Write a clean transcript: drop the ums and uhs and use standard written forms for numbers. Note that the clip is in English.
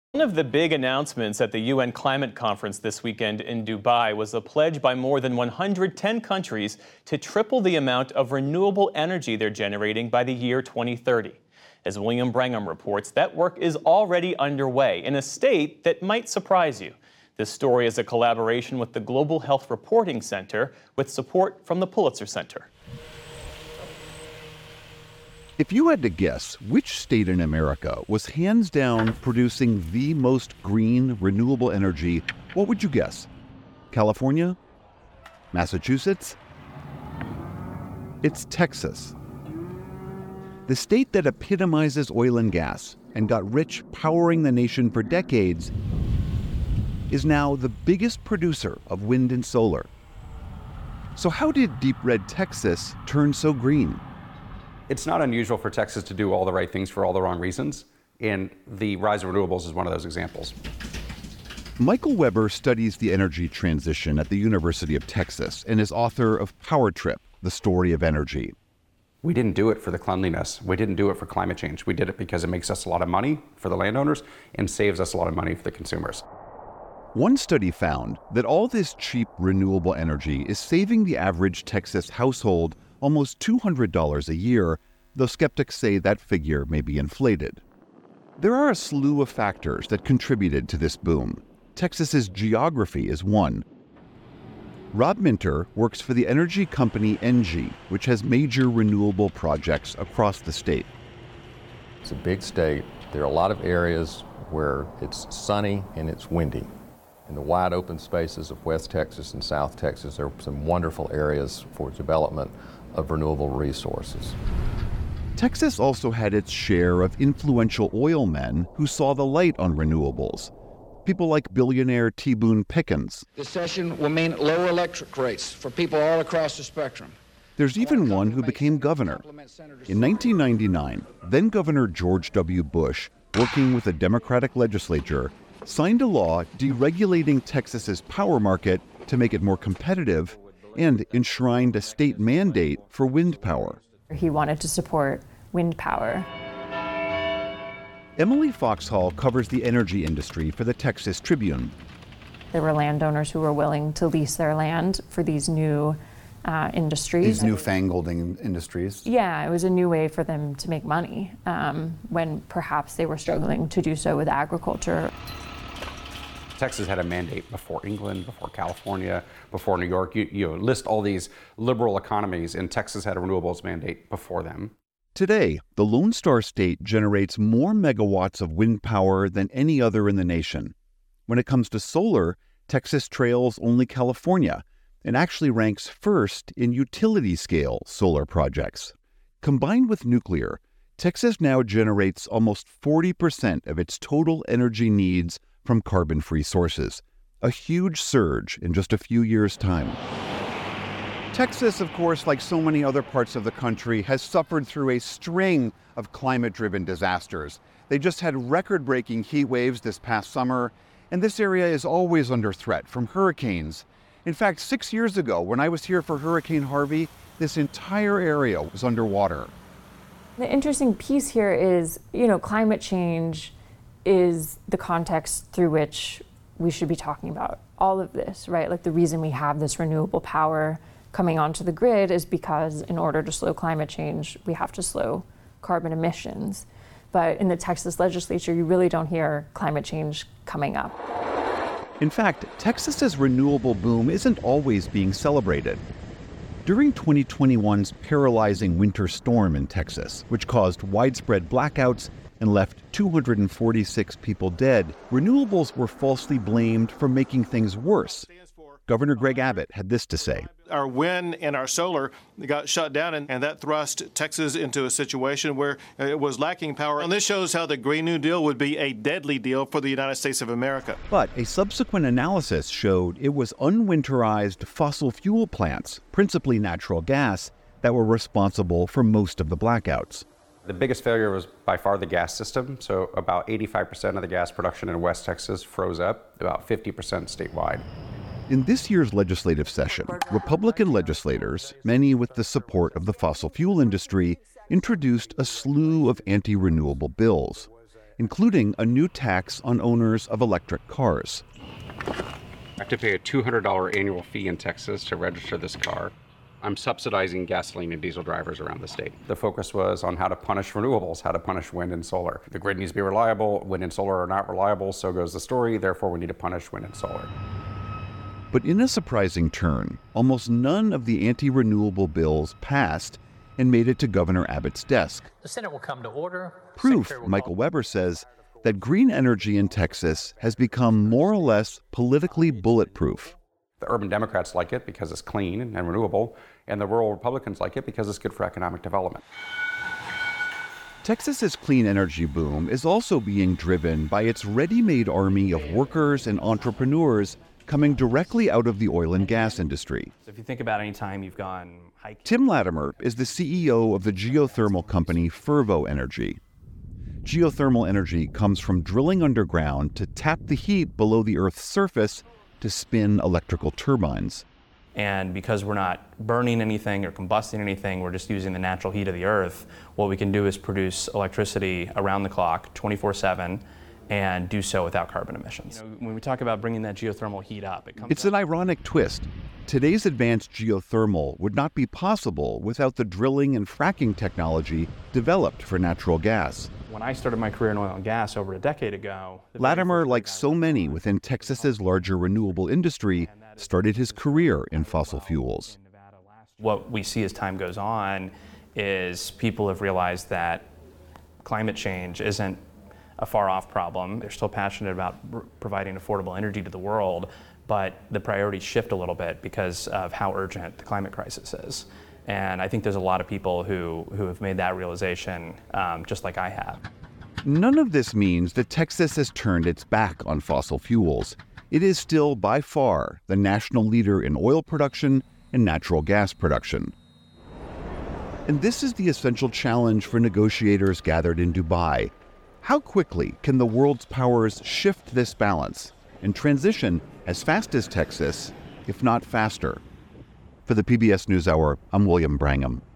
One of the big announcements at the UN climate conference this weekend in Dubai was a pledge by more than 110 countries to triple the amount of renewable energy they're generating by the year 2030. As William Brangham reports, that work is already underway in a state that might surprise you. This story is a collaboration with the Global Health Reporting Center with support from the Pulitzer Center. If you had to guess which state in America was hands down producing the most green, renewable energy, what would you guess? California? Massachusetts? It's Texas. The state that epitomizes oil and gas and got rich powering the nation for decades is now the biggest producer of wind and solar. So how did deep red Texas turn so green? It's not unusual for Texas to do all the right things for all the wrong reasons, and the rise of renewables is one of those examples. Michael Weber studies the energy transition at the University of Texas and is author of Power Trip, The Story of Energy. We didn't do it for the cleanliness. We didn't do it for climate change. We did it because it makes us a lot of money for the landowners and saves us a lot of money for the consumers. One study found that all this cheap renewable energy is saving the average Texas household almost $200 a year, though skeptics say that figure may be inflated. There are a slew of factors that contributed to this boom. Texas's geography is one. Rob Minter works for the energy company ENGIE, which has major renewable projects across the state. It's a big state. There are a lot of areas where it's sunny and it's windy. In the wide open spaces of West Texas and South Texas, there are some wonderful areas for development of renewable resources. Texas also had its share of influential oil men who saw the light on renewables. People like billionaire T. Boone Pickens. This session will mean lower electric rates for people all across the spectrum. There's even one who became governor. In 1999, then Governor George W. Bush, working with a Democratic legislature, signed a law deregulating Texas's power market to make it more competitive and enshrined a state mandate for wind power. He wanted to support wind power. Emily Foxhall covers the energy industry for the Texas Tribune. There were landowners who were willing to lease their land for these new industries. These newfangled industries. Yeah, it was a new way for them to make money when perhaps they were struggling to do so with agriculture. Texas had a mandate before England, before California, before New York. You list all these liberal economies, and Texas had a renewables mandate before them. Today, the Lone Star State generates more megawatts of wind power than any other in the nation. When it comes to solar, Texas trails only California and actually ranks first in utility-scale solar projects. Combined with nuclear, Texas now generates almost 40% of its total energy needs from carbon-free sources, a huge surge in just a few years' time. Texas, of course, like so many other parts of the country, has suffered through a string of climate-driven disasters. They just had record-breaking heat waves this past summer, and this area is always under threat from hurricanes. In fact, 6 years ago, when I was here for Hurricane Harvey, this entire area was underwater. The interesting piece here is, climate change is the context through which we should be talking about all of this, right? Like the reason we have this renewable power coming onto the grid is because in order to slow climate change, we have to slow carbon emissions. But in the Texas legislature, you really don't hear climate change coming up. In fact, Texas's renewable boom isn't always being celebrated. During 2021's paralyzing winter storm in Texas, which caused widespread blackouts and left 246 people dead, renewables were falsely blamed for making things worse. Governor Greg Abbott had this to say. Our wind and our solar got shut down, and that thrust Texas into a situation where it was lacking power. And this shows how the Green New Deal would be a deadly deal for the United States of America. But a subsequent analysis showed it was unwinterized fossil fuel plants, principally natural gas, that were responsible for most of the blackouts. The biggest failure was by far the gas system. So about 85% of the gas production in West Texas froze up, about 50% statewide. In this year's legislative session, Republican legislators, many with the support of the fossil fuel industry, introduced a slew of anti-renewable bills. including a new tax on owners of electric cars. I have to pay a $200 annual fee in Texas to register this car. I'm subsidizing gasoline and diesel drivers around the state. The focus was on how to punish renewables, how to punish wind and solar. The grid needs to be reliable. Wind and solar are not reliable, so goes the story. Therefore, we need to punish wind and solar. But in a surprising turn, almost none of the anti-renewable bills passed and made it to Governor Abbott's desk. The Senate will come to order. Proof, Michael Weber says, that green energy in Texas has become more or less politically bulletproof. The urban Democrats like it because it's clean and renewable, and the rural Republicans like it because it's good for economic development. Texas's clean energy boom is also being driven by its ready-made army of workers and entrepreneurs coming directly out of the oil and gas industry. If you think about any time you've gone hiking. Tim Latimer is the CEO of the geothermal company Fervo Energy. Geothermal energy comes from drilling underground to tap the heat below the Earth's surface to spin electrical turbines. And because we're not burning anything or combusting anything, we're just using the natural heat of the Earth, what we can do is produce electricity around the clock, 24/7, and do so without carbon emissions. When we talk about bringing that geothermal heat up, it's an ironic twist. Today's advanced geothermal would not be possible without the drilling and fracking technology developed for natural gas. When I started my career in oil and gas over a decade ago, Latimer, like so many within Texas's larger renewable industry, started his career in fossil fuels. What we see as time goes on is people have realized that climate change isn't a far-off problem. They're still passionate about providing affordable energy to the world, but the priorities shift a little bit because of how urgent the climate crisis is. And I think there's a lot of people who have made that realization, just like I have. None of this means that Texas has turned its back on fossil fuels. It is still by far the national leader in oil production and natural gas production. And this is the essential challenge for negotiators gathered in Dubai. How quickly can the world's powers shift this balance and transition as fast as Texas, if not faster? For the PBS NewsHour, I'm William Brangham.